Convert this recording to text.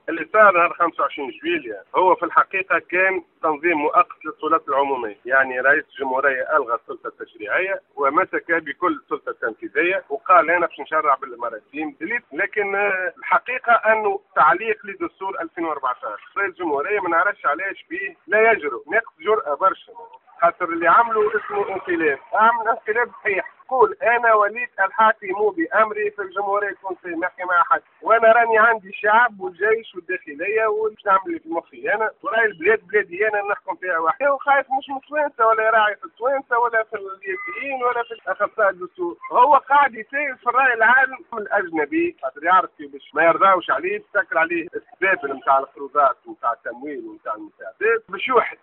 اللي صار نهار 25 جويليا هو في الحقيقة كان تنظيم مؤقت للسلطات العمومية، يعني رئيس الجمهورية ألغى السلطة التشريعية ومسك بكل السلطة التنفيذية وقال أنا باش نشرع بالإماراتيين، لكن الحقيقة أنه تعليق لدستور 2014 رئيس الجمهورية ما نعرفش علاش فيه لا يجرؤ ناقص جرأة برشا، خاطر اللي عملوا اسمه انقلاب، عمل انقلاب صحيح. قول انا وليد الحاكم بامري في الجمهوريه التونسيه، ما نحكي مع حد، وانا راني عندي شعب والجيش والداخليه ومش نعمل اللي في مخي انا، وراي البلاد بلادي انا نحكم فيها وحدي، وخايف مش من التوانسه ولا راعي في التوانسه ولا في الياسيين ولا في اخصائي الدستور. هو قاعد يسير في الراي العام الاجنبي خاطر يعرف باش ما يرضاوش عليه، تسكر عليه السباب نتاع القروضات ونتاع التمويل ونتاع المساعدات باش يوحد